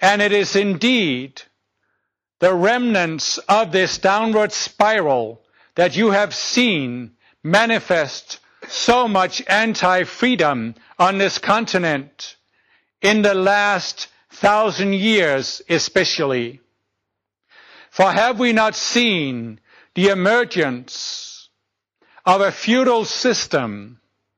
And it is indeed the remnants of this downward spiral that you have seen manifest so much anti-freedom on this continent in the last 1,000 years especially. For have we not seen the emergence of a feudal system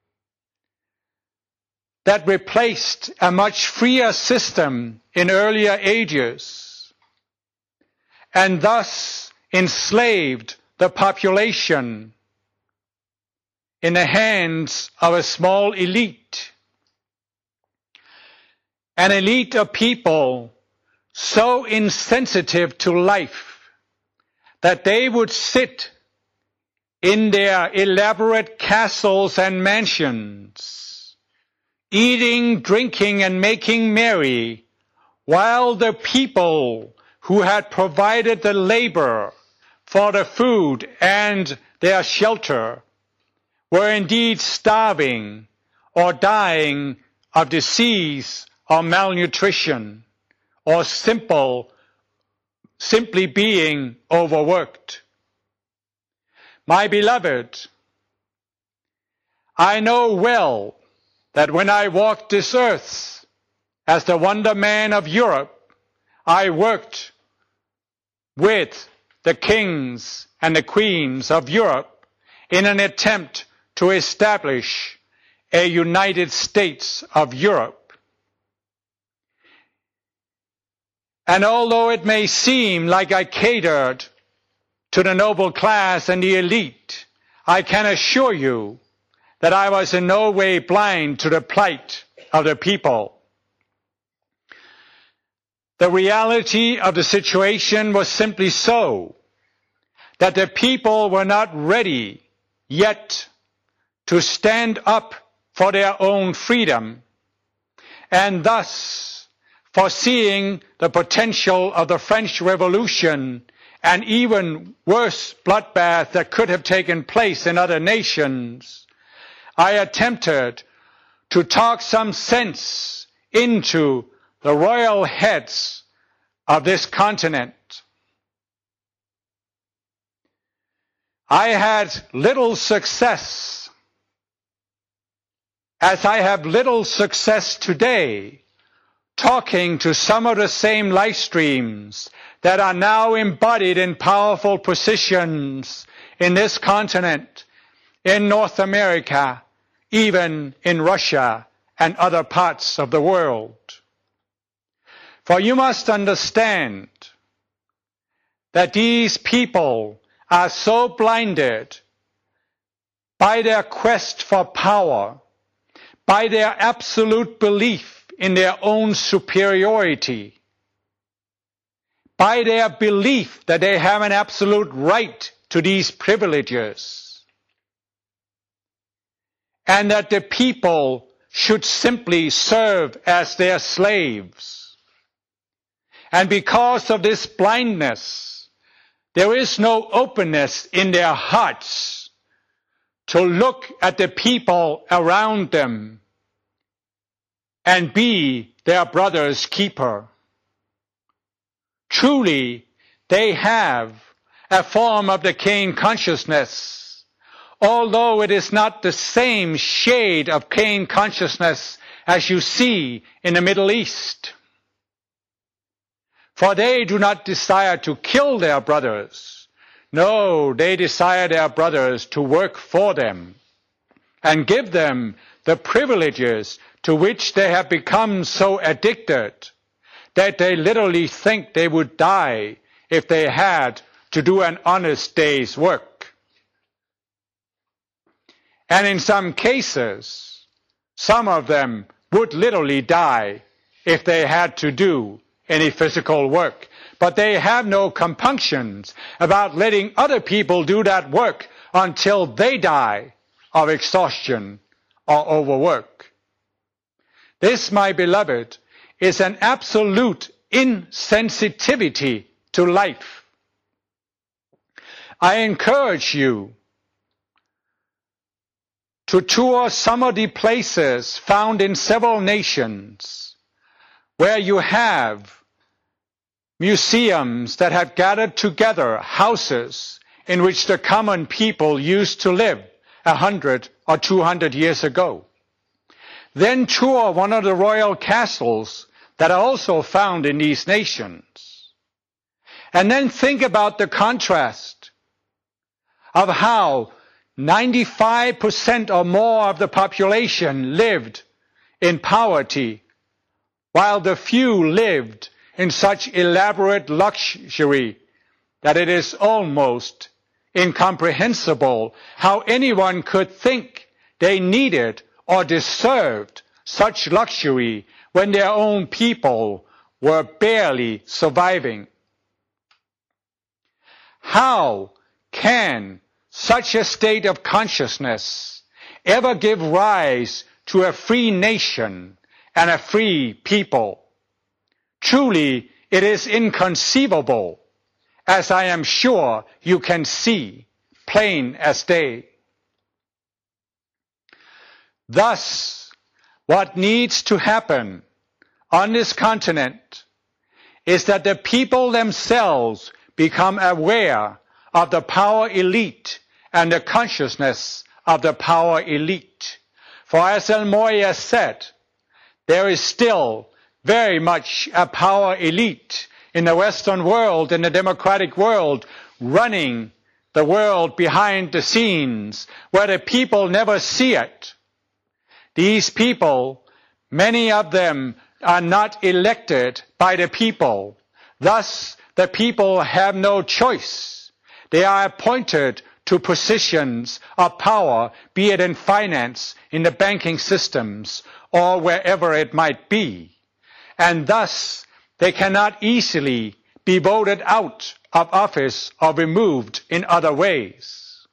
that replaced a much freer system in earlier ages, and thus enslaved the population in the hands of a small elite? An elite of people so insensitive to life that they would sit in their elaborate castles and mansions, eating, drinking, and making merry, while the people who had provided the labor for the food and their shelter were indeed starving or dying of disease or malnutrition, or simply being overworked. My beloved, I know well that when I walked this earth as the wonder man of Europe, I worked with the kings and the queens of Europe in an attempt to establish a United States of Europe. And although it may seem like I catered to the noble class and the elite, I can assure you that I was in no way blind to the plight of the people. The reality of the situation was simply so that the people were not ready yet to stand up for their own freedom, and thus, foreseeing the potential of the French Revolution and even worse bloodbath that could have taken place in other nations, I attempted to talk some sense into the royal heads of this continent. I had little success, as I have little success today, talking to some of the same life streams that are now embodied in powerful positions in this continent, in North America, even in Russia and other parts of the world. For you must understand that these people are so blinded by their quest for power, by their absolute belief in their own superiority, by their belief that they have an absolute right to these privileges, and that the people should simply serve as their slaves. And because of this blindness, there is no openness in their hearts to look at the people around them and be their brother's keeper. Truly, they have a form of the Cain consciousness, although it is not the same shade of Cain consciousness as you see in the Middle East. For they do not desire to kill their brothers. No, they desire their brothers to work for them and give them the privileges to which they have become so addicted that they literally think they would die if they had to do an honest day's work. And in some cases, some of them would literally die if they had to do any physical work. But they have no compunctions about letting other people do that work until they die of exhaustion or overwork. This, my beloved, is an absolute insensitivity to life. I encourage you to tour some of the places found in several nations where you have museums that have gathered together houses in which the common people used to live 100 or 200 years ago. Then tour one of the royal castles that are also found in these nations. And then think about the contrast of how 95% or more of the population lived in poverty, while the few lived in such elaborate luxury that it is almost incomprehensible how anyone could think they needed or deserved such luxury when their own people were barely surviving. How can such a state of consciousness ever give rise to a free nation and a free people? Truly, it is inconceivable, as I am sure you can see, plain as day. Thus, what needs to happen on this continent is that the people themselves become aware of the power elite and the consciousness of the power elite. For as El Morya said, there is still very much a power elite in the Western world, in the democratic world, running the world behind the scenes, where the people never see it. These people, many of them are not elected by the people. Thus, the people have no choice. They are appointed to positions of power, be it in finance, in the banking systems, or wherever it might be. And thus, they cannot easily be voted out of office or removed in other ways.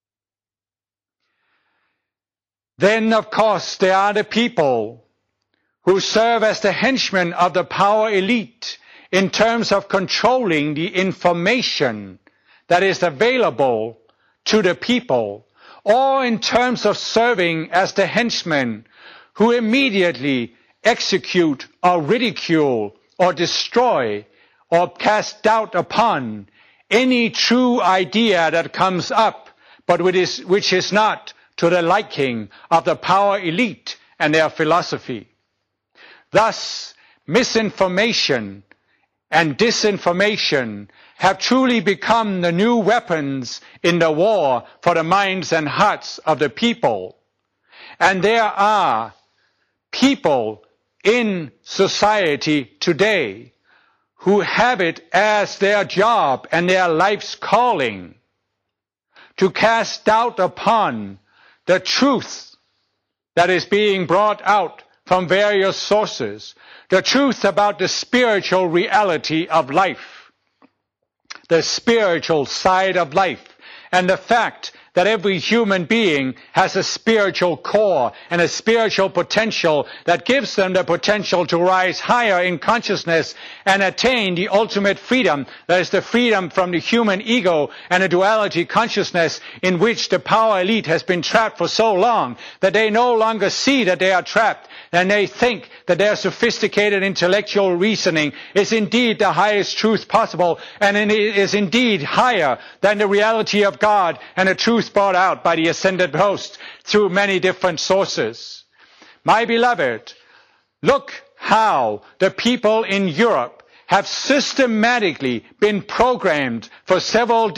Then, of course, there are the people who serve as the henchmen of the power elite in terms of controlling the information that is available to the people, or in terms of serving as the henchmen who immediately execute or ridicule or destroy or cast doubt upon any true idea that comes up, but which is not to the liking of the power elite and their philosophy. Thus, misinformation and disinformation have truly become the new weapons in the war for the minds and hearts of the people. And there are people in society today who have it as their job and their life's calling to cast doubt upon the truth that is being brought out from various sources, the truth about the spiritual reality of life, the spiritual side of life, and the fact that every human being has a spiritual core and a spiritual potential that gives them the potential to rise higher in consciousness and attain the ultimate freedom, that is the freedom from the human ego and the duality consciousness in which the power elite has been trapped for so long that they no longer see that they are trapped, and they think that their sophisticated intellectual reasoning is indeed the highest truth possible, and it is indeed higher than the reality of God and the truth brought out by the ascended host through many different sources. My beloved, look how the people in Europe have systematically been programmed for several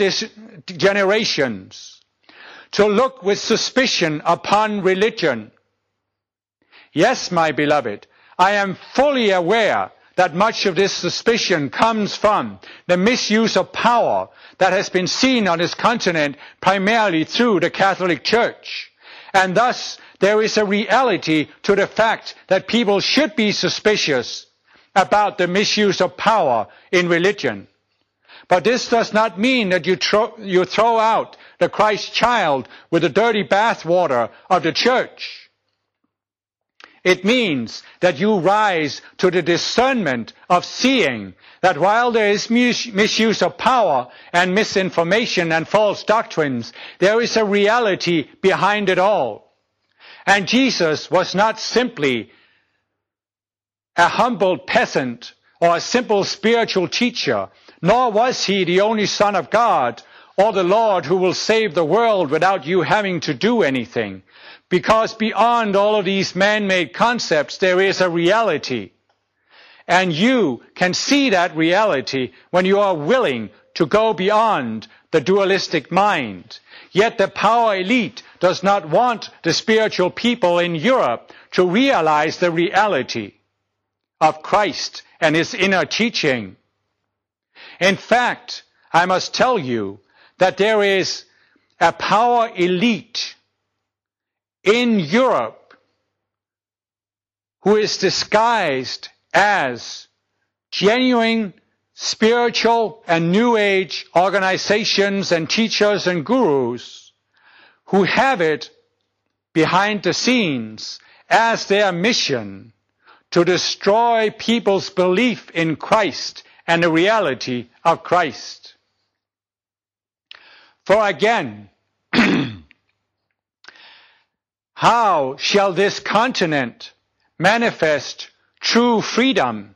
generations to look with suspicion upon religion. Yes, my beloved, I am fully aware that much of this suspicion comes from the misuse of power that has been seen on this continent primarily through the Catholic Church. And thus, there is a reality to the fact that people should be suspicious about the misuse of power in religion. But this does not mean that you throw out the Christ child with the dirty bathwater of the church. It means that you rise to the discernment of seeing that while there is misuse of power and misinformation and false doctrines, there is a reality behind it all. And Jesus was not simply a humble peasant or a simple spiritual teacher, nor was he the only Son of God or the Lord who will save the world without you having to do anything. Because beyond all of these man-made concepts, there is a reality. And you can see that reality when you are willing to go beyond the dualistic mind. Yet the power elite does not want the spiritual people in Europe to realize the reality of Christ and his inner teaching. In fact, I must tell you that there is a power elite in Europe who is disguised as genuine spiritual and New Age organizations and teachers and gurus who have it behind the scenes as their mission to destroy people's belief in Christ and the reality of Christ. For again, how shall this continent manifest true freedom?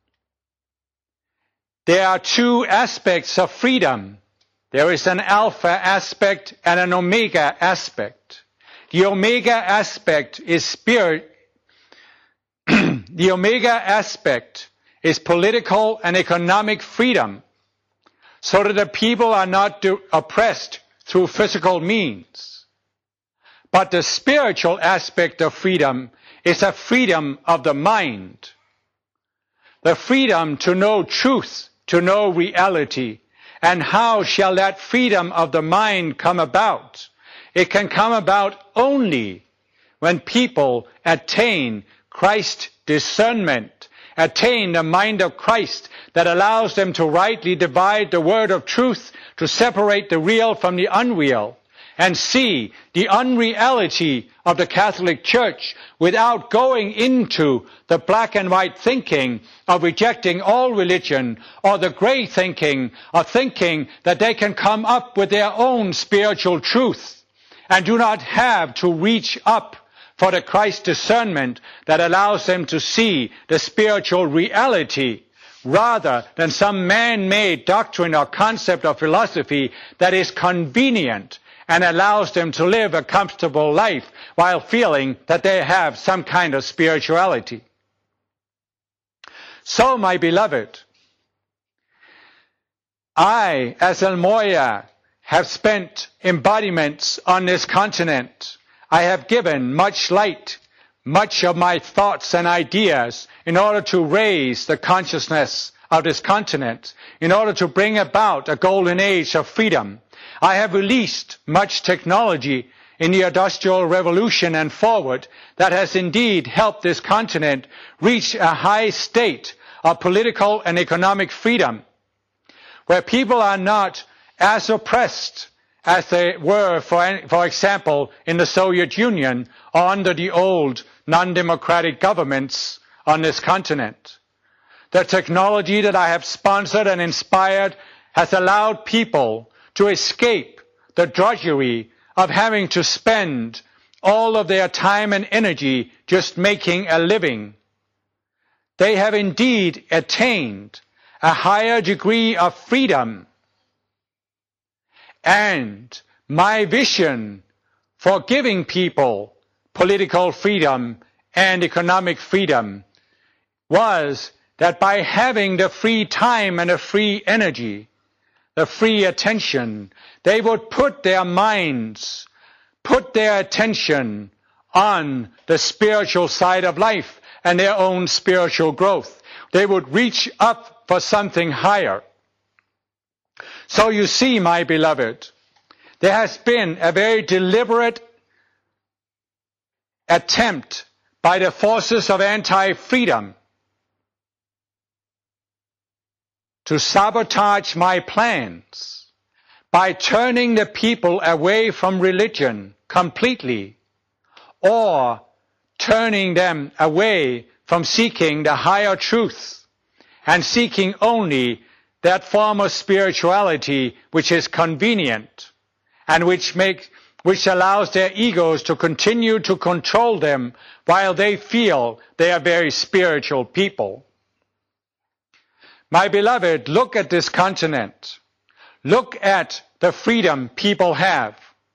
There are two aspects of freedom. There is an alpha aspect and an omega aspect. The omega aspect is spirit. The omega aspect is political and economic freedom, so that the people are not oppressed through physical means. But the spiritual aspect of freedom is a freedom of the mind. The freedom to know truth, to know reality. And how shall that freedom of the mind come about? It can come about only when people attain Christ discernment, attain the mind of Christ that allows them to rightly divide the word of truth, to separate the real from the unreal, and see the unreality of the Catholic Church without going into the black and white thinking of rejecting all religion, or the gray thinking of thinking that they can come up with their own spiritual truth and do not have to reach up for the Christ discernment that allows them to see the spiritual reality rather than some man-made doctrine or concept or philosophy that is convenient and allows them to live a comfortable life while feeling that they have some kind of spirituality. So, my beloved, I, as El Moya, have spent embodiments on this continent. I have given much light, much of my thoughts and ideas in order to raise the consciousness of this continent, in order to bring about a golden age of freedom. I have released much technology in the Industrial Revolution and forward that has indeed helped this continent reach a high state of political and economic freedom, where people are not as oppressed as they were, for example, in the Soviet Union or under the old non-democratic governments on this continent. The technology that I have sponsored and inspired has allowed people to escape the drudgery of having to spend all of their time and energy just making a living. They have indeed attained a higher degree of freedom. And my vision for giving people political freedom and economic freedom was that by having the free time and the free energy, the free attention, they would put their minds, put their attention on the spiritual side of life and their own spiritual growth. They would reach up for something higher. So you see, my beloved, there has been a very deliberate attempt by the forces of anti-freedom to sabotage my plans by turning the people away from religion completely, or turning them away from seeking the higher truth and seeking only that form of spirituality which is convenient and which allows their egos to continue to control them while they feel they are very spiritual people. My beloved, look at this continent. Look at the freedom people have.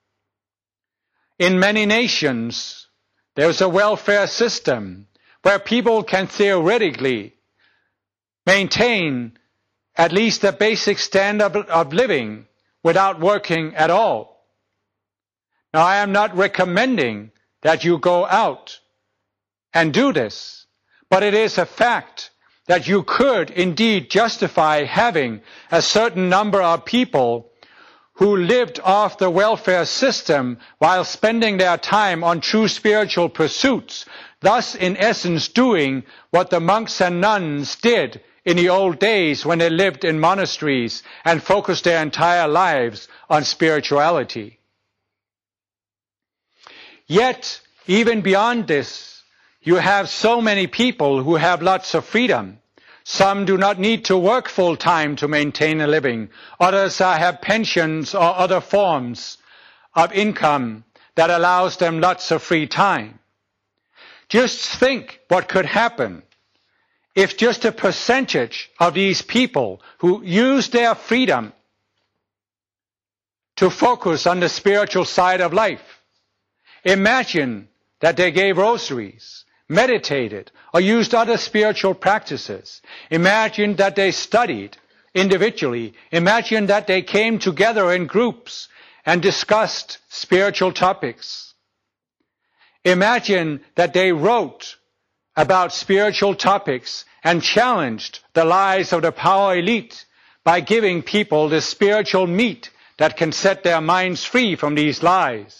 In many nations, there's a welfare system where people can theoretically maintain at least a basic standard of living without working at all. Now, I am not recommending that you go out and do this, but it is a fact that you could indeed justify having a certain number of people who lived off the welfare system while spending their time on true spiritual pursuits, thus in essence doing what the monks and nuns did in the old days when they lived in monasteries and focused their entire lives on spirituality. Yet, even beyond this, you have so many people who have lots of freedom. Some do not need to work full time to maintain a living. Others have pensions or other forms of income that allows them lots of free time. Just think what could happen if just a percentage of these people who use their freedom to focus on the spiritual side of life. Imagine that they gave rosaries, meditated, or used other spiritual practices. Imagine that they studied individually. Imagine that they came together in groups and discussed spiritual topics. Imagine that they wrote about spiritual topics and challenged the lies of the power elite by giving people the spiritual meat that can set their minds free from these lies.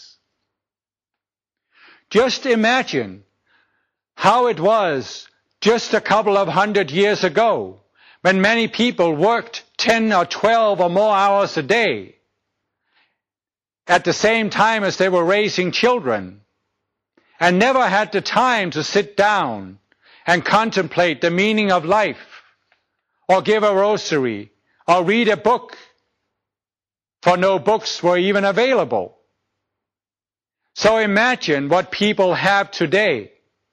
Just imagine how it was just a couple of 100 years ago when many people worked 10 or 12 or more hours a day at the same time as they were raising children and never had the time to sit down and contemplate the meaning of life or give a rosary or read a book, for no books were even available. So imagine what people have today.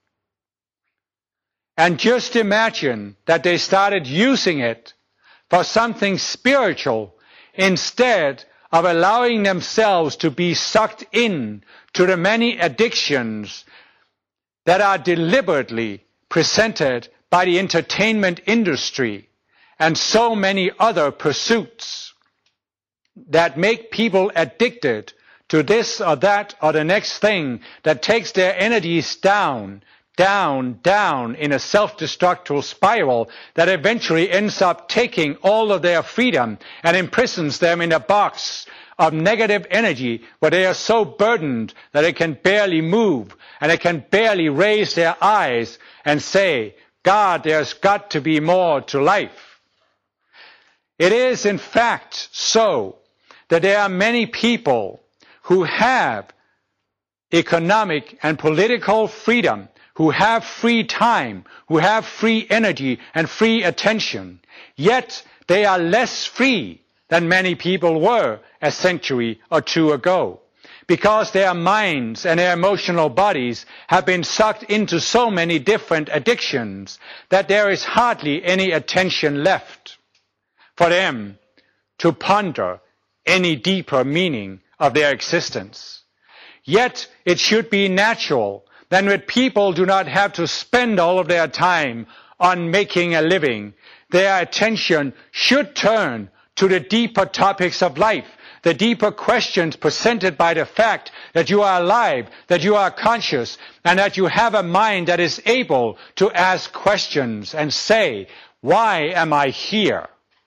And just imagine that they started using it for something spiritual instead of allowing themselves to be sucked in to the many addictions that are deliberately presented by the entertainment industry and so many other pursuits that make people addicted to this or that or the next thing that takes their energies down in a self-destructive spiral that eventually ends up taking all of their freedom and imprisons them in a box of negative energy where they are so burdened that they can barely move and they can barely raise their eyes and say, God, there's got to be more to life. It is in fact so that there are many people who have economic and political freedom, who have free time, who have free energy and free attention, yet they are less free than many people were a century or two ago, because their minds and their emotional bodies have been sucked into so many different addictions that there is hardly any attention left for them to ponder any deeper meaning of their existence. Yet it should be natural that when people do not have to spend all of their time on making a living, their attention should turn to the deeper topics of life, the deeper questions presented by the fact that you are alive, that you are conscious, and that you have a mind that is able to ask questions and say, why am I here?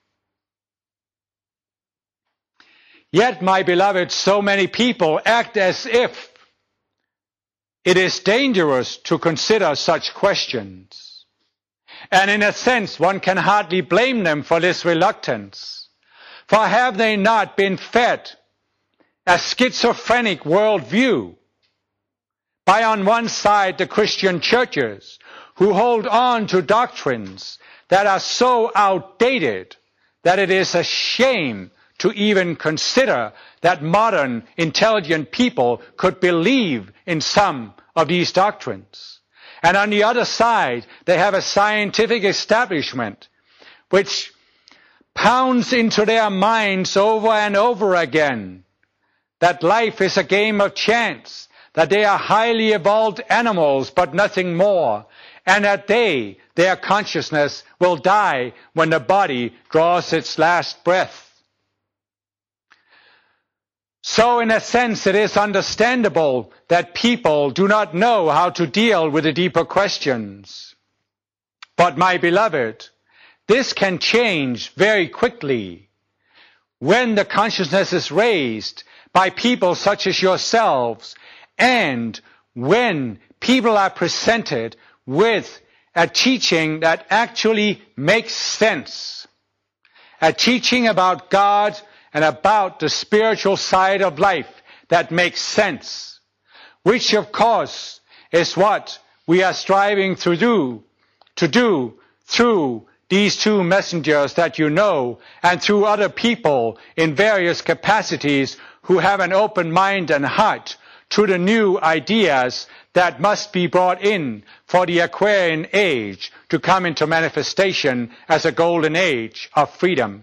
Yet, my beloved, so many people act as if it is dangerous to consider such questions. And in a sense, one can hardly blame them for this reluctance. For have they not been fed a schizophrenic worldview by, on one side, the Christian churches who hold on to doctrines that are so outdated that it is a shame to even consider that modern, intelligent people could believe in some of these doctrines. And on the other side, they have a scientific establishment which pounds into their minds over and over again that life is a game of chance, that they are highly evolved animals but nothing more, and that their consciousness, will die when the body draws its last breath. So in a sense, it is understandable that people do not know how to deal with the deeper questions. But my beloved, this can change very quickly when the consciousness is raised by people such as yourselves, and when people are presented with a teaching that actually makes sense, a teaching about God and about the spiritual side of life that makes sense, which of course is what we are striving to do through these two messengers that you know, and through other people in various capacities who have an open mind and heart to the new ideas that must be brought in for the Aquarian age to come into manifestation as a golden age of freedom.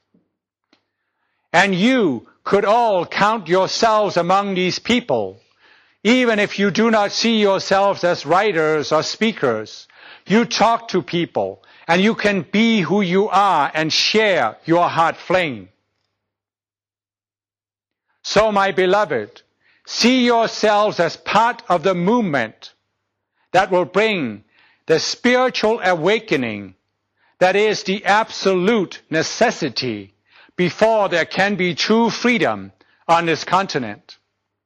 And you could all count yourselves among these people, even if you do not see yourselves as writers or speakers. You talk to people, and you can be who you are and share your heart flame. So, my beloved, see yourselves as part of the movement that will bring the spiritual awakening that is the absolute necessity before there can be true freedom on this continent.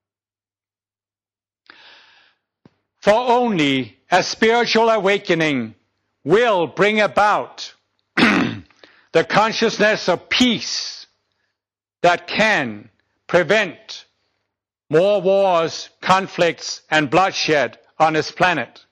For only a spiritual awakening will bring about the consciousness of peace that can prevent more wars, conflicts, and bloodshed on this planet.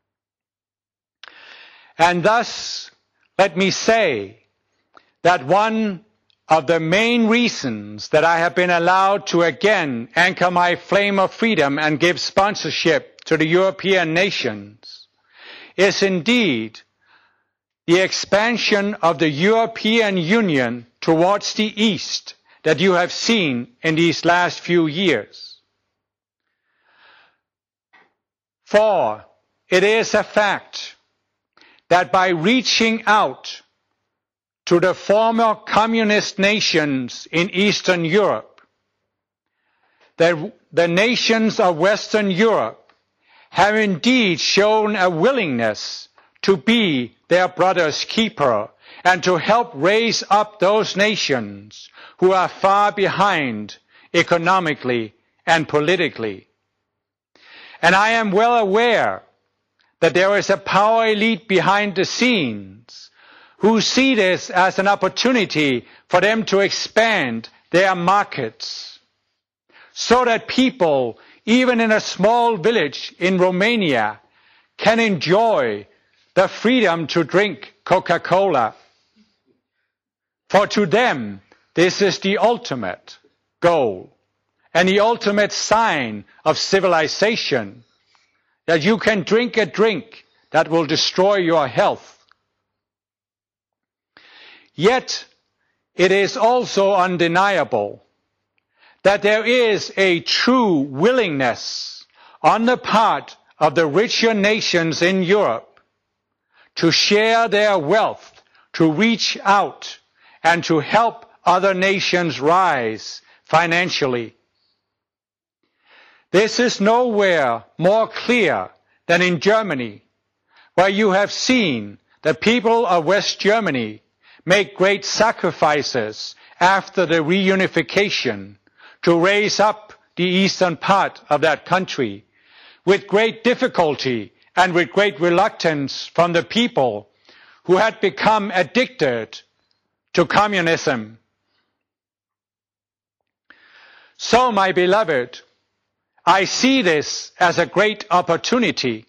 And thus, let me say that one of the main reasons that I have been allowed to again anchor my flame of freedom and give sponsorship to the European nations is indeed the expansion of the European Union towards the East that you have seen in these last few years. For it is a fact that by reaching out to the former communist nations in Eastern Europe, the nations of Western Europe have indeed shown a willingness to be their brother's keeper and to help raise up those nations who are far behind economically and politically. And I am well aware that there is a power elite behind the scenes who see this as an opportunity for them to expand their markets so that people, even in a small village in Romania, can enjoy the freedom to drink Coca-Cola. For to them, this is the ultimate goal and the ultimate sign of civilization, that you can drink a drink that will destroy your health. Yet, it is also undeniable that there is a true willingness on the part of the richer nations in Europe to share their wealth, to reach out, and to help other nations rise financially. This is nowhere more clear than in Germany, where you have seen the people of West Germany make great sacrifices after the reunification to raise up the eastern part of that country, with great difficulty and with great reluctance from the people who had become addicted to communism. So, my beloved, I see this as a great opportunity,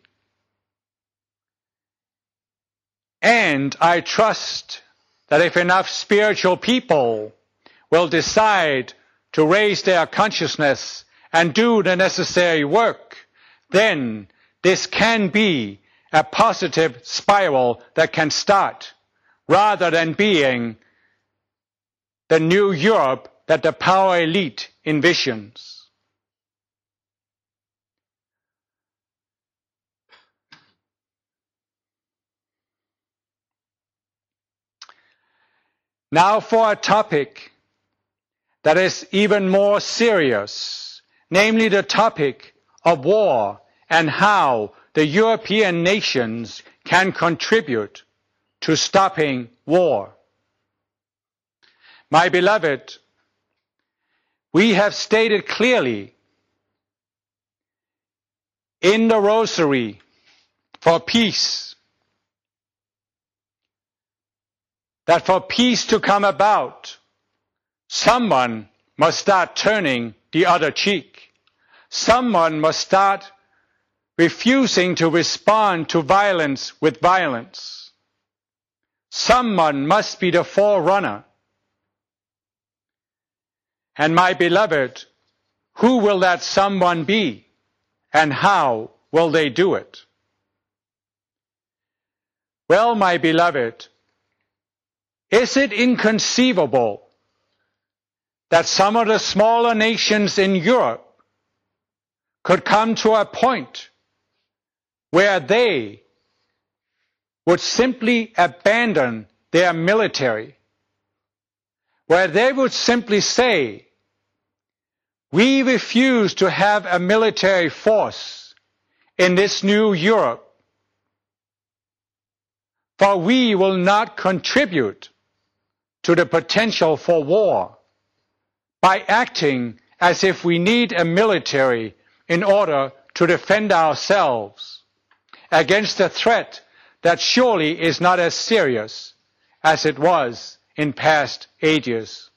and I trust that if enough spiritual people will decide to raise their consciousness and do the necessary work, then this can be a positive spiral that can start rather than being the new Europe that the power elite envisions. Now for a topic that is even more serious, namely the topic of war and how the European nations can contribute to stopping war. My beloved, we have stated clearly in the Rosary for peace that for peace to come about, someone must start turning the other cheek. Someone must start refusing to respond to violence with violence. Someone must be the forerunner. And my beloved, who will that someone be, and how will they do it? Well, my beloved, is it inconceivable that some of the smaller nations in Europe could come to a point where they would simply abandon their military, where they would simply say, we refuse to have a military force in this new Europe, for we will not contribute to the potential for war by acting as if we need a military in order to defend ourselves against a threat that surely is not as serious as it was in past ages.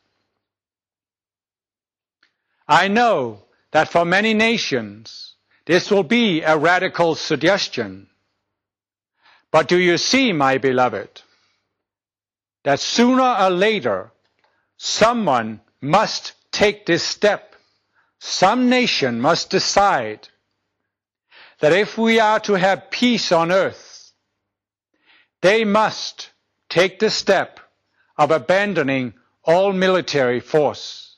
I know that for many nations this will be a radical suggestion. But do you see, my beloved, that sooner or later someone must take this step. Some nation must decide that if we are to have peace on earth, they must take the step of abandoning all military force.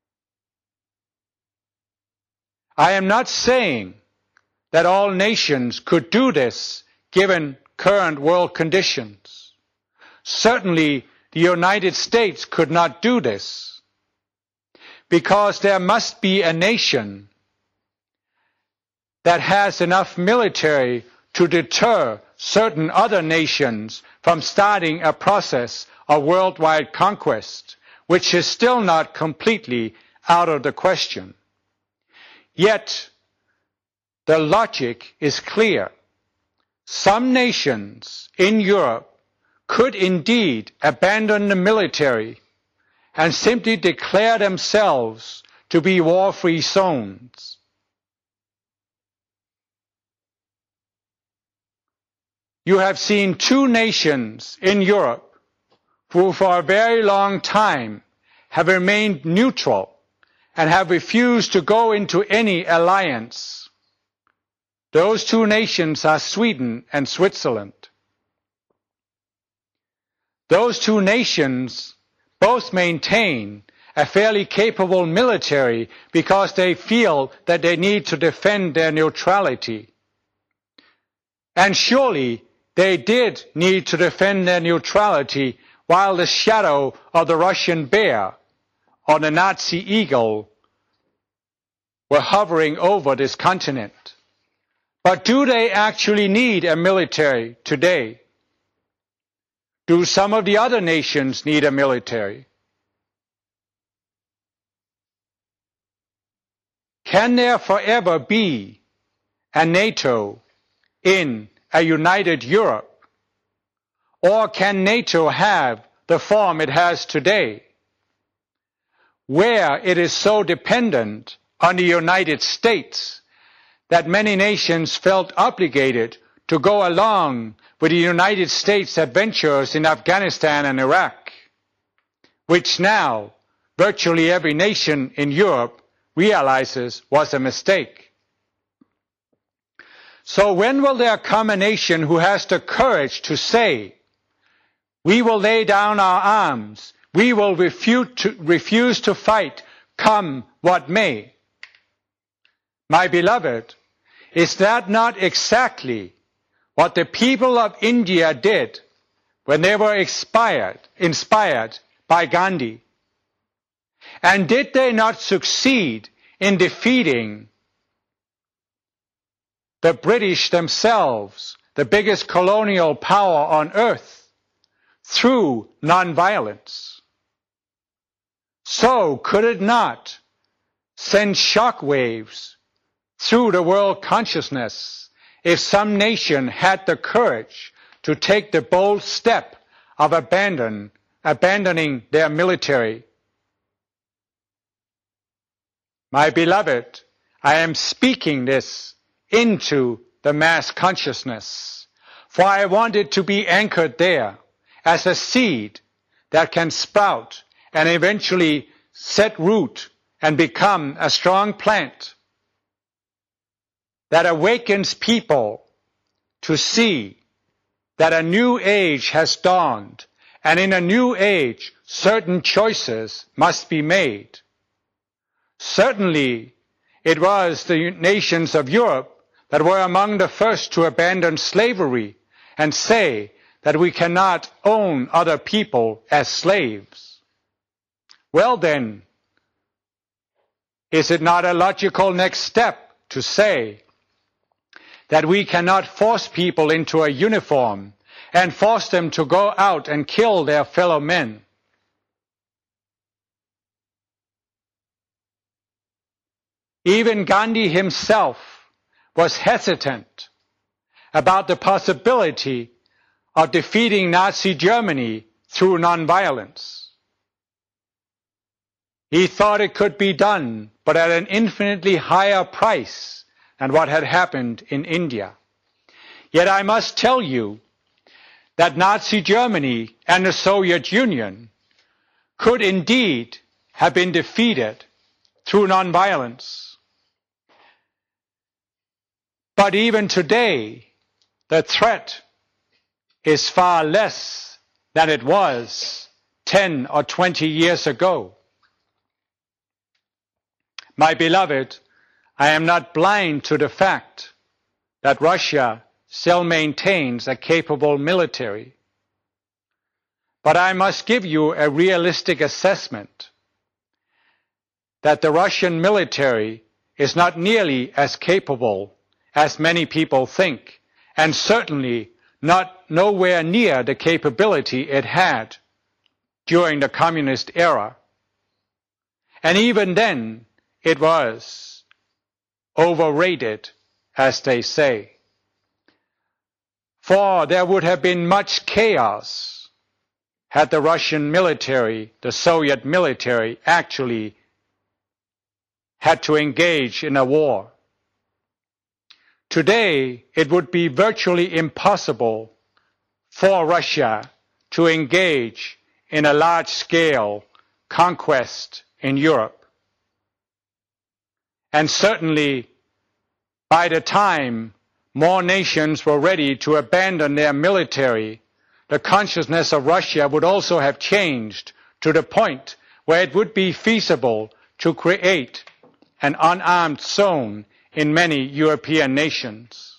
I am not saying that all nations could do this given current world conditions. Certainly, the United States could not do this, because there must be a nation that has enough military to deter certain other nations from starting a process of worldwide conquest, which is still not completely out of the question. Yet, the logic is clear. Some nations in Europe could indeed abandon the military and simply declare themselves to be war-free zones. You have seen two nations in Europe who for a very long time have remained neutral and have refused to go into any alliance. Those two nations are Sweden and Switzerland. Those two nations both maintain a fairly capable military because they feel that they need to defend their neutrality. And surely they did need to defend their neutrality while the shadow of the Russian bear or the Nazi eagle were hovering over this continent. But do they actually need a military today? Do some of the other nations need a military? Can there forever be a NATO in a united Europe? Or can NATO have the form it has today, where it is so dependent on the United States that many nations felt obligated to go along with the United States' adventures in Afghanistan and Iraq, which now virtually every nation in Europe realizes was a mistake. So when will there come a nation who has the courage to say, We will lay down our arms. We will refuse to fight, come what may. My beloved, is that not exactly what the people of India did when they were inspired by Gandhi? And did they not succeed in defeating the British themselves, the biggest colonial power on earth, through nonviolence? So could it not send shockwaves through the world consciousness if some nation had the courage to take the bold step of abandoning their military? My beloved, I am speaking this into the mass consciousness, for I want it to be anchored there as a seed that can sprout and eventually set root and become a strong plant that awakens people to see that a new age has dawned, and in a new age certain choices must be made. Certainly, it was the nations of Europe that were among the first to abandon slavery and say that we cannot own other people as slaves. Well then, is it not a logical next step to say that we cannot force people into a uniform and force them to go out and kill their fellow men? Even Gandhi himself was hesitant about the possibility of defeating Nazi Germany through nonviolence. He thought it could be done, but at an infinitely higher price than what had happened in India. Yet I must tell you that Nazi Germany and the Soviet Union could indeed have been defeated through nonviolence. But even today, the threat is far less than it was 10 or 20 years ago. My beloved, I am not blind to the fact that Russia still maintains a capable military. But I must give you a realistic assessment that the Russian military is not nearly as capable as many people think, and certainly nowhere near the capability it had during the communist era. And even then, it was overrated, as they say. For there would have been much chaos had the Russian military, the Soviet military, actually had to engage in a war. Today, it would be virtually impossible for Russia to engage in a large-scale conquest in Europe. And certainly, by the time more nations were ready to abandon their military, the consciousness of Russia would also have changed to the point where it would be feasible to create an unarmed zone in many European nations.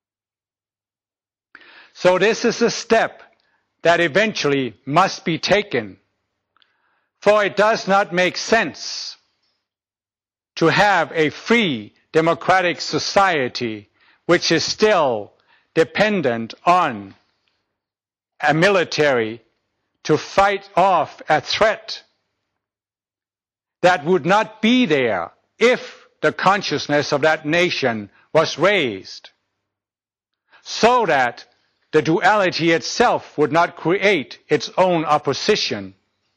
So this is a step that eventually must be taken, for it does not make sense to have a free democratic society which is still dependent on a military to fight off a threat that would not be there if the consciousness of that nation was raised, so that the duality itself would not create its own opposition.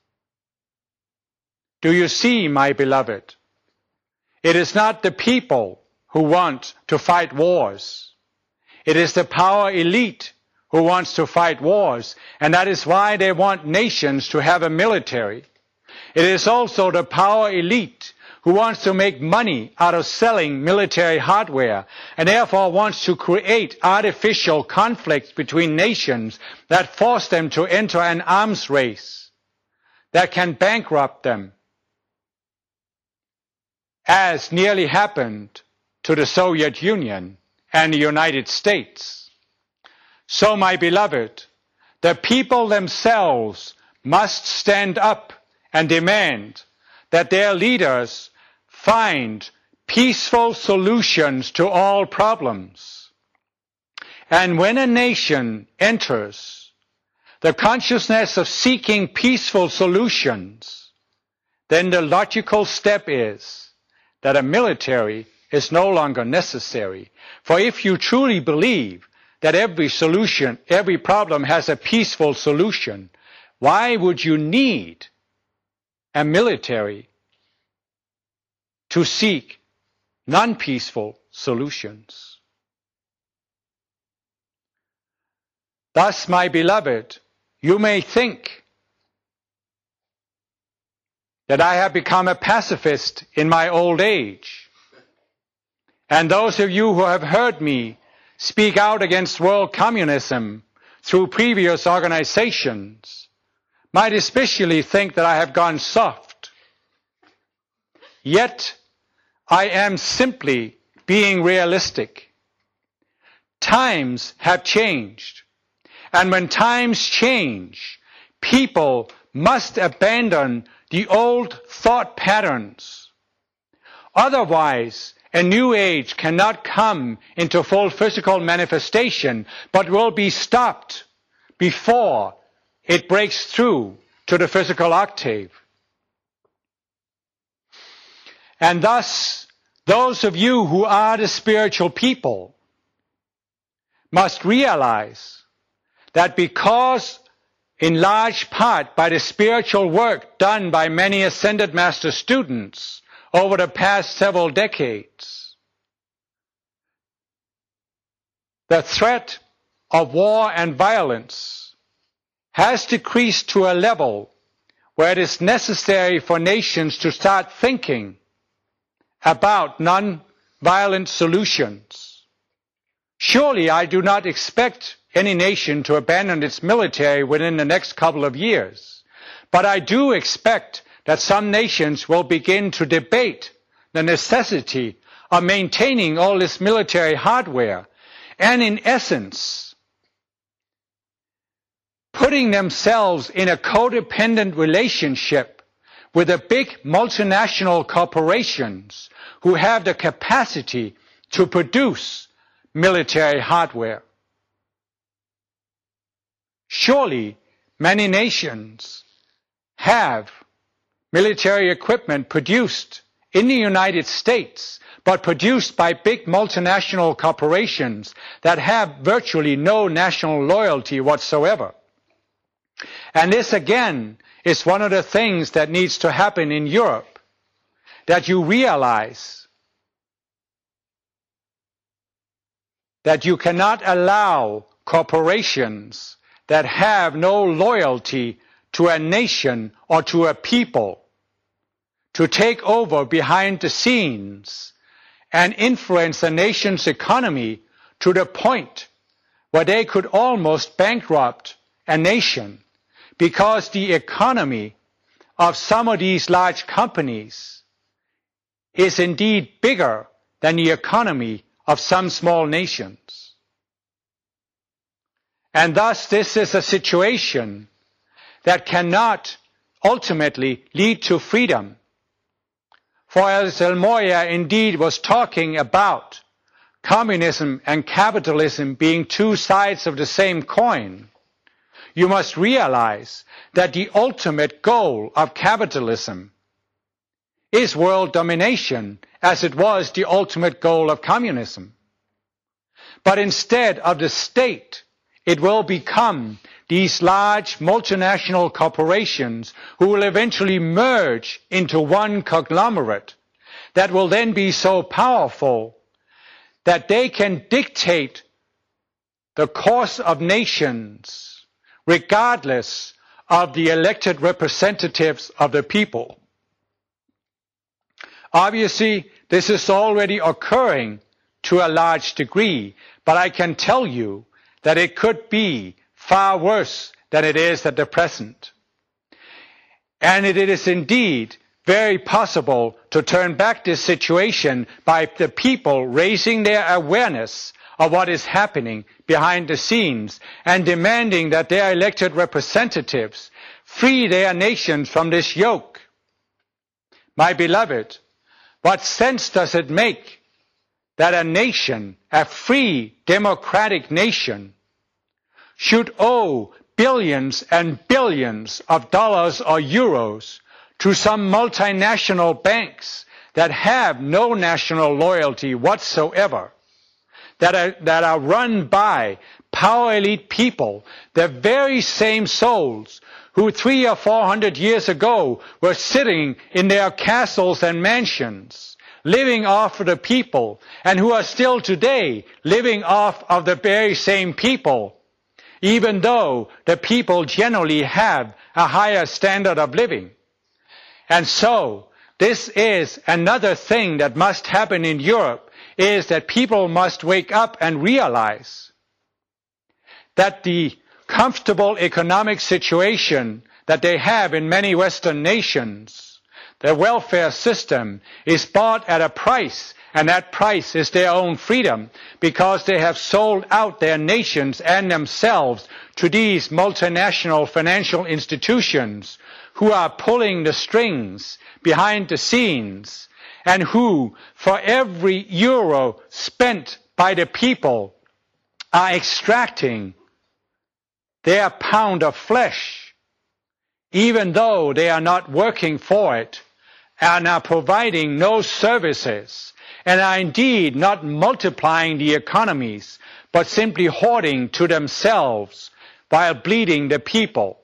Do you see, my beloved? It is not the people who want to fight wars. It is the power elite who wants to fight wars, and that is why they want nations to have a military. It is also the power elite who wants to make money out of selling military hardware and therefore wants to create artificial conflicts between nations that force them to enter an arms race that can bankrupt them, as nearly happened to the Soviet Union and the United States. So, my beloved, the people themselves must stand up and demand that their leaders find peaceful solutions to all problems. And when a nation enters the consciousness of seeking peaceful solutions, then the logical step is that a military is no longer necessary. For if you truly believe that every problem has a peaceful solution, why would you need a military to seek non-peaceful solutions? Thus, my beloved, you may think that I have become a pacifist in my old age. And those of you who have heard me speak out against world communism through previous organizations might especially think that I have gone soft. Yet, I am simply being realistic. Times have changed. And when times change, people must abandon the old thought patterns. Otherwise, a new age cannot come into full physical manifestation, but will be stopped before it breaks through to the physical octave. And thus, those of you who are the spiritual people must realize that because in large part by the spiritual work done by many Ascended Master students over the past several decades, the threat of war and violence has decreased to a level where it is necessary for nations to start thinking about non-violent solutions. Surely I do not expect any nation to abandon its military within the next couple of years, but I do expect that some nations will begin to debate the necessity of maintaining all this military hardware and, in essence, putting themselves in a codependent relationship with the big multinational corporations who have the capacity to produce military hardware. Surely, many nations have military equipment produced in the United States, but produced by big multinational corporations that have virtually no national loyalty whatsoever. And this, again, is one of the things that needs to happen in Europe, that you realize that you cannot allow corporations that have no loyalty to a nation or to a people to take over behind the scenes and influence a nation's economy to the point where they could almost bankrupt a nation, because the economy of some of these large companies is indeed bigger than the economy of some small nations. And thus this is a situation that cannot ultimately lead to freedom. For as El Morya indeed was talking about communism and capitalism being two sides of the same coin, you must realize that the ultimate goal of capitalism is world domination, as it was the ultimate goal of communism. But instead of the state, it will become these large multinational corporations who will eventually merge into one conglomerate that will then be so powerful that they can dictate the course of nations regardless of the elected representatives of the people. Obviously, this is already occurring to a large degree, but I can tell you that it could be far worse than it is at the present. And it is indeed very possible to turn back this situation by the people raising their awareness of what is happening behind the scenes and demanding that their elected representatives free their nations from this yoke. My beloved, what sense does it make that a nation, a free democratic nation, should owe billions and billions of dollars or euros to some multinational banks that have no national loyalty whatsoever, that are run by power elite people, the very same souls who 300 or 400 years ago were sitting in their castles and mansions, living off of the people, and who are still today living off of the very same people, even though the people generally have a higher standard of living. And so, this is another thing that must happen in Europe, is that people must wake up and realize that the comfortable economic situation that they have in many Western nations, the welfare system, is bought at a price, and that price is their own freedom, because they have sold out their nations and themselves to these multinational financial institutions who are pulling the strings behind the scenes, and who, for every euro spent by the people, are extracting their pound of flesh, even though they are not working for it, and are providing no services, and are indeed not multiplying the economies, but simply hoarding to themselves while bleeding the people.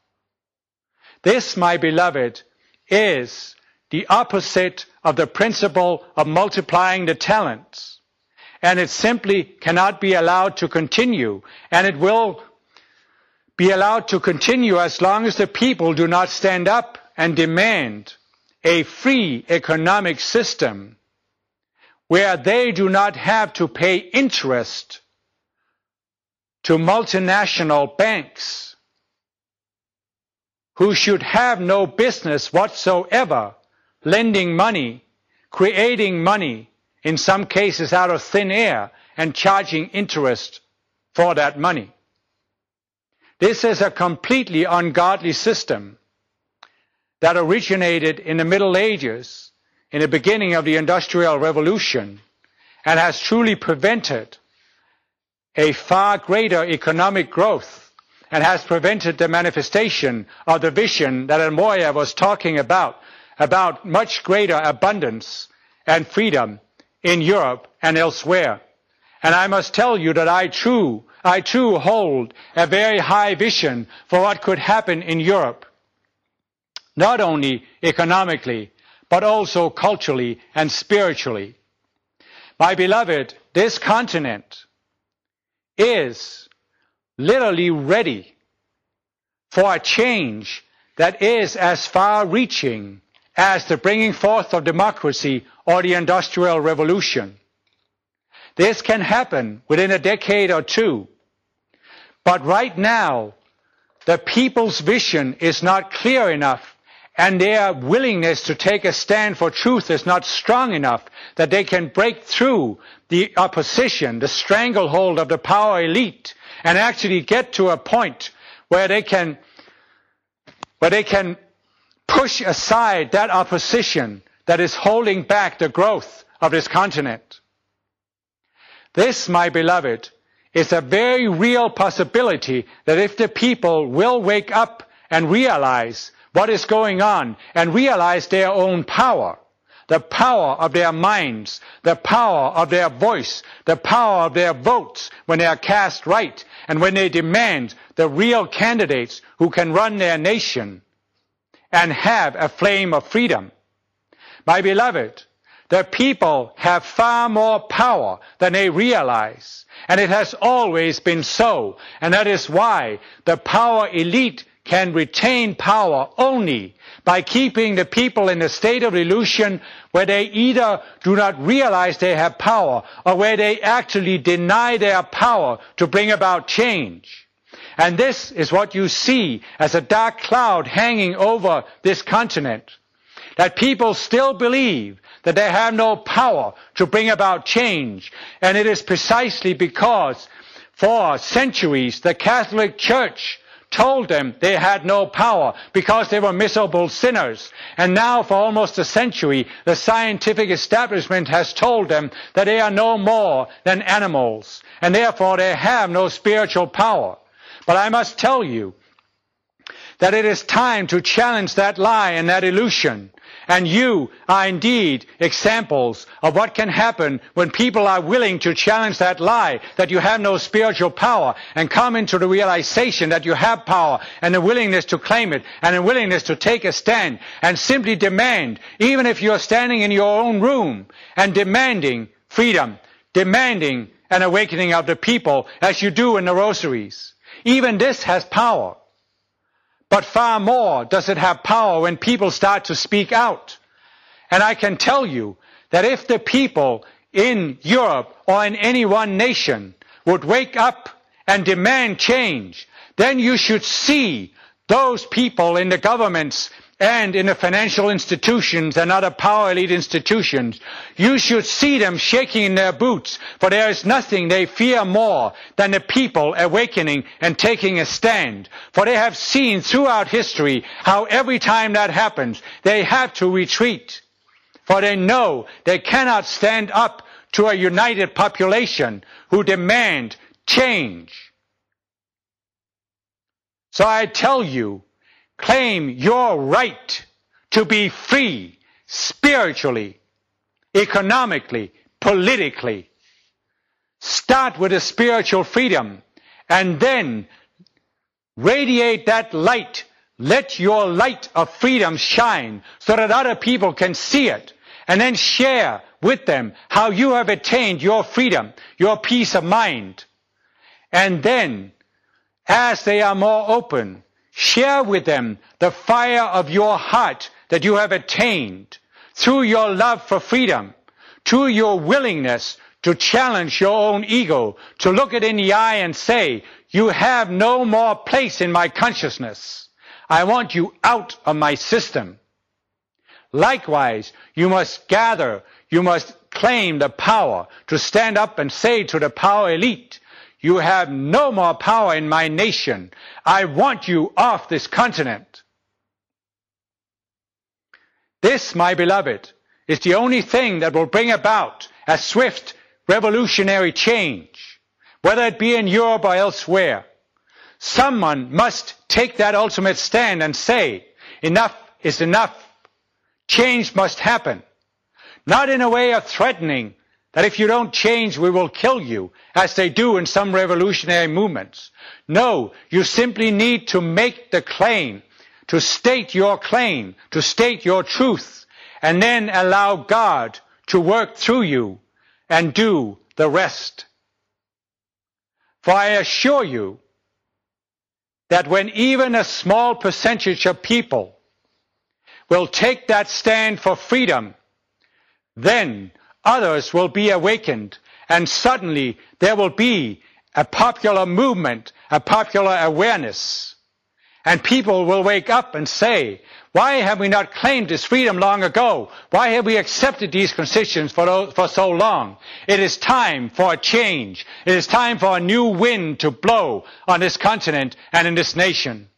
This, my beloved, is the opposite of the principle of multiplying the talents. And it simply cannot be allowed to continue. And it will be allowed to continue as long as the people do not stand up and demand a free economic system where they do not have to pay interest to multinational banks who should have no business whatsoever lending money, creating money, in some cases out of thin air, and charging interest for that money. This is a completely ungodly system that originated in the Middle Ages, in the beginning of the Industrial Revolution, and has truly prevented a far greater economic growth, and has prevented the manifestation of the vision that Moya was talking about much greater abundance and freedom in Europe and elsewhere. And I must tell you that I too hold a very high vision for what could happen in Europe, not only economically, but also culturally and spiritually. My beloved, this continent is literally ready for a change that is as far-reaching as the bringing forth of democracy or the Industrial Revolution. This can happen within a decade or two. But right now, the people's vision is not clear enough, and their willingness to take a stand for truth is not strong enough that they can break through the opposition, the stranglehold of the power elite, and actually get to a point where they can push aside that opposition that is holding back the growth of this continent. This, my beloved, is a very real possibility that if the people will wake up and realize what is going on and realize their own power, the power of their minds, the power of their voice, the power of their votes when they are cast right, and when they demand the real candidates who can run their nation and have a flame of freedom. My beloved, the people have far more power than they realize, and it has always been so, and that is why the power elite can retain power only by keeping the people in a state of illusion where they either do not realize they have power or where they actually deny their power to bring about change. And this is what you see as a dark cloud hanging over this continent. That people still believe that they have no power to bring about change. And it is precisely because for centuries the Catholic Church told them they had no power because they were miserable sinners. And now for almost a century, the scientific establishment has told them that they are no more than animals, and therefore they have no spiritual power. But I must tell you that it is time to challenge that lie and that illusion. And you are indeed examples of what can happen when people are willing to challenge that lie, that you have no spiritual power, and come into the realization that you have power and a willingness to claim it and a willingness to take a stand and simply demand, even if you're standing in your own room and demanding freedom, demanding an awakening of the people as you do in the rosaries. Even this has power. But far more does it have power when people start to speak out. And I can tell you that if the people in Europe or in any one nation would wake up and demand change, then you should see those people in the governments and in the financial institutions and other power elite institutions, you should see them shaking in their boots, for there is nothing they fear more than the people awakening and taking a stand. For they have seen throughout history how every time that happens, they have to retreat. For they know they cannot stand up to a united population who demand change. So I tell you, claim your right to be free spiritually, economically, politically. Start with a spiritual freedom and then radiate that light. Let your light of freedom shine so that other people can see it, and then share with them how you have attained your freedom, your peace of mind. And then, as they are more open, share with them the fire of your heart that you have attained through your love for freedom, through your willingness to challenge your own ego, to look it in the eye and say, you have no more place in my consciousness. I want you out of my system. Likewise, you must gather, you must claim the power to stand up and say to the power elite, you have no more power in my nation. I want you off this continent. This, my beloved, is the only thing that will bring about a swift revolutionary change, whether it be in Europe or elsewhere. Someone must take that ultimate stand and say, enough is enough. Change must happen. Not in a way of threatening that if you don't change, we will kill you, as they do in some revolutionary movements. No, you simply need to make the claim, to state your claim, to state your truth, and then allow God to work through you and do the rest. For I assure you that when even a small percentage of people will take that stand for freedom, then others will be awakened, and suddenly there will be a popular movement, a popular awareness. And people will wake up and say, why have we not claimed this freedom long ago? Why have we accepted these concessions for so long? It is time for a change. It is time for a new wind to blow on this continent and in this nation.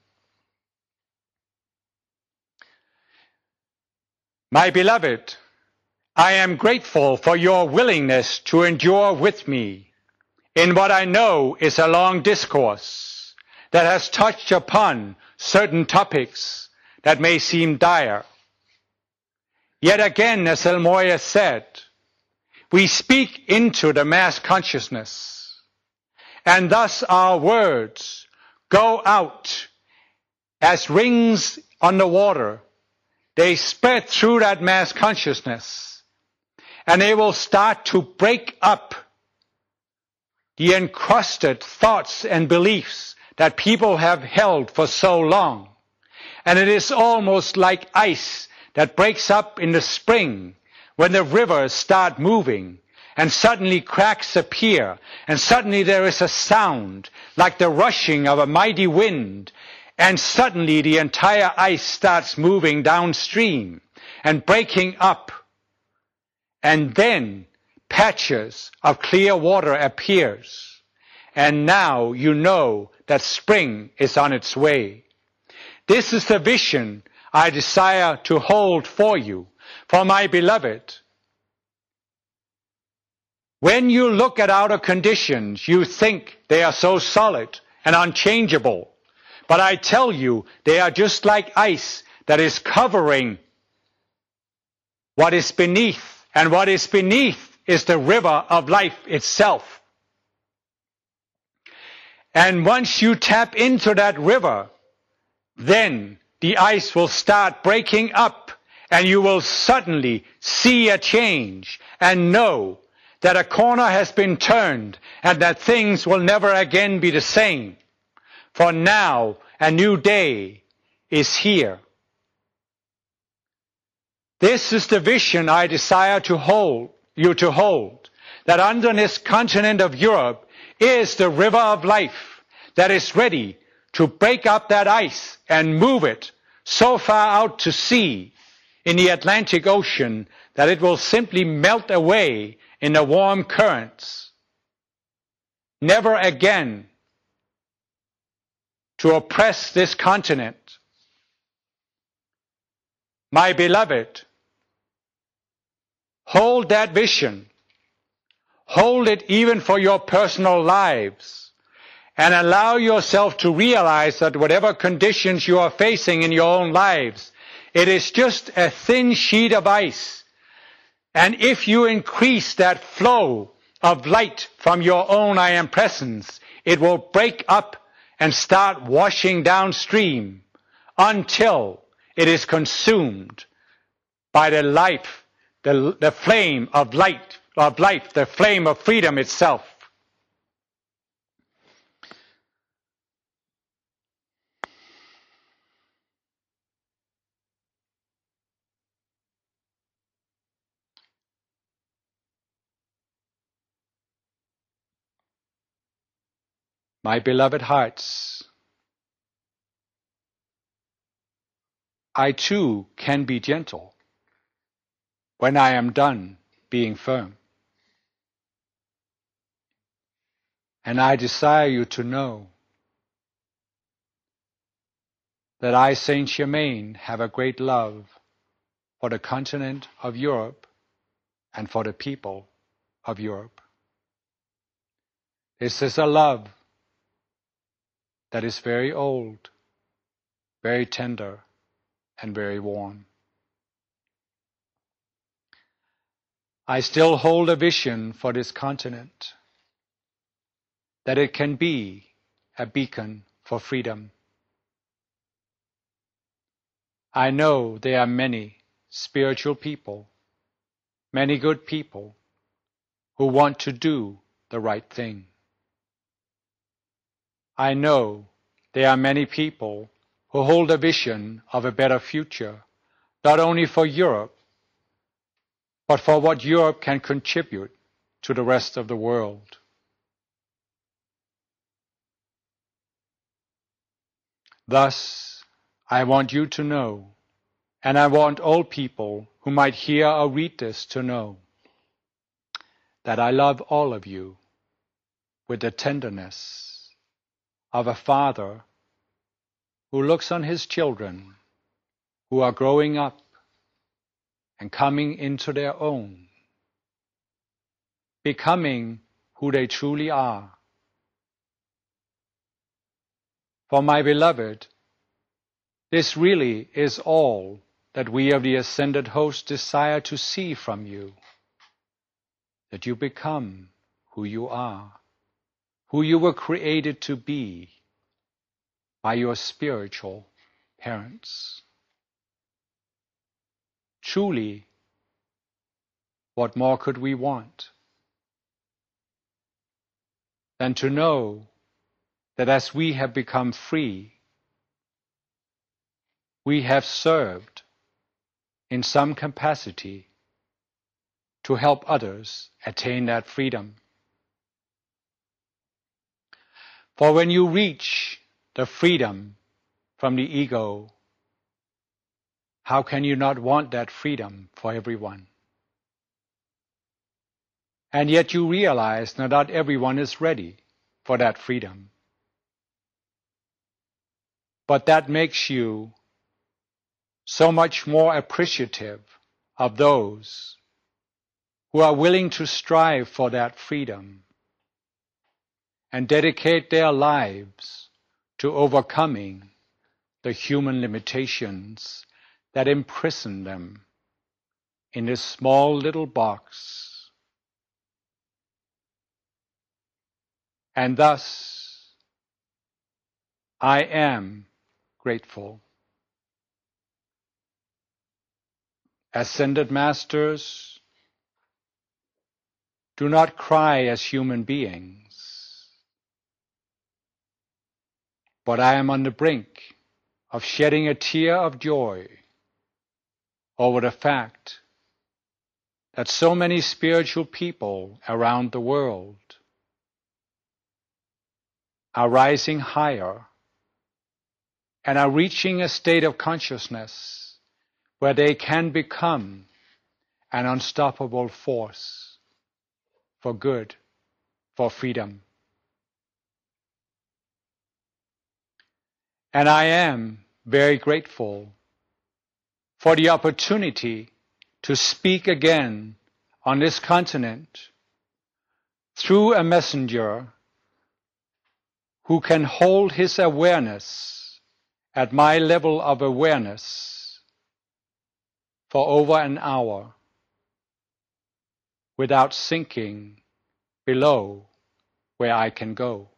My beloved, I am grateful for your willingness to endure with me in what I know is a long discourse that has touched upon certain topics that may seem dire. Yet again, as El Morya said, we speak into the mass consciousness, and thus our words go out as rings on the water. They spread through that mass consciousness, and they will start to break up the encrusted thoughts and beliefs that people have held for so long. And it is almost like ice that breaks up in the spring when the rivers start moving and suddenly cracks appear and suddenly there is a sound like the rushing of a mighty wind and suddenly the entire ice starts moving downstream and breaking up. And then patches of clear water appears. And now you know that spring is on its way. This is the vision I desire to hold for you, for my beloved. When you look at outer conditions, you think they are so solid and unchangeable. But I tell you, they are just like ice that is covering what is beneath. And what is beneath is the river of life itself. And once you tap into that river, then the ice will start breaking up and you will suddenly see a change and know that a corner has been turned and that things will never again be the same. For now a new day is here. This is the vision I desire to hold, that under this continent of Europe is the river of life that is ready to break up that ice and move it so far out to sea in the Atlantic Ocean that it will simply melt away in the warm currents, never again to oppress this continent. My beloved, hold that vision. Hold it even for your personal lives. And allow yourself to realize that whatever conditions you are facing in your own lives, it is just a thin sheet of ice. And if you increase that flow of light from your own I am presence, it will break up and start washing downstream until it is consumed by the life, the flame of light, of life, the flame of freedom itself. My beloved hearts, I too can be gentle when I am done being firm. And I desire you to know that I, Saint Germain, have a great love for the continent of Europe and for the people of Europe. This is a love that is very old, very tender, and very warm. I still hold a vision for this continent, that it can be a beacon for freedom. I know there are many spiritual people, many good people, who want to do the right thing. I know there are many people who hold a vision of a better future, not only for Europe, but for what Europe can contribute to the rest of the world. Thus, I want you to know, and I want all people who might hear or read this to know, that I love all of you with the tenderness of a father who looks on his children who are growing up and coming into their own, becoming who they truly are. For my beloved, this really is all that we of the Ascended Host desire to see from you, that you become who you are, who you were created to be by your spiritual parents. Truly, what more could we want than to know that as we have become free, we have served in some capacity to help others attain that freedom. For when you reach the freedom from the ego, how can you not want that freedom for everyone? And yet you realize that not everyone is ready for that freedom. But that makes you so much more appreciative of those who are willing to strive for that freedom and dedicate their lives to overcoming the human limitations that imprison them in this small little box. And thus, I am grateful. Ascended Masters do not cry as human beings, but I am on the brink of shedding a tear of joy over the fact that so many spiritual people around the world are rising higher and are reaching a state of consciousness where they can become an unstoppable force for good, for freedom. And I am very grateful for the opportunity to speak again on this continent through a messenger who can hold his awareness at my level of awareness for over an hour without sinking below where I can go.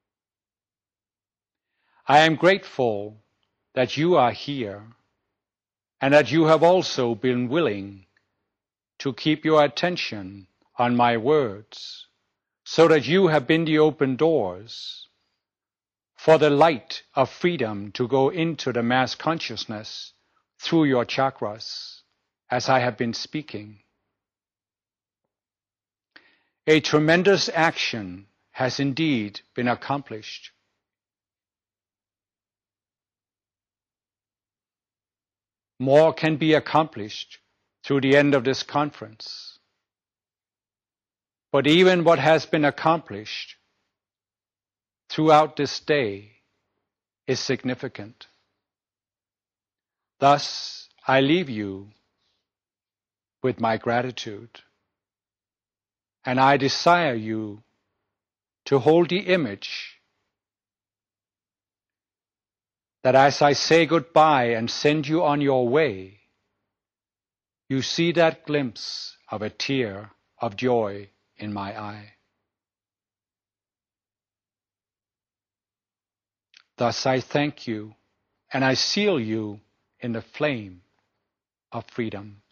I am grateful that you are here and that you have also been willing to keep your attention on my words, so that you have been the open doors for the light of freedom to go into the mass consciousness through your chakras, as I have been speaking. A tremendous action has indeed been accomplished. More can be accomplished through the end of this conference. But even what has been accomplished throughout this day is significant. Thus, I leave you with my gratitude, and I desire you to hold the image that as I say goodbye and send you on your way, you see that glimpse of a tear of joy in my eye. Thus I thank you, and I seal you in the flame of freedom.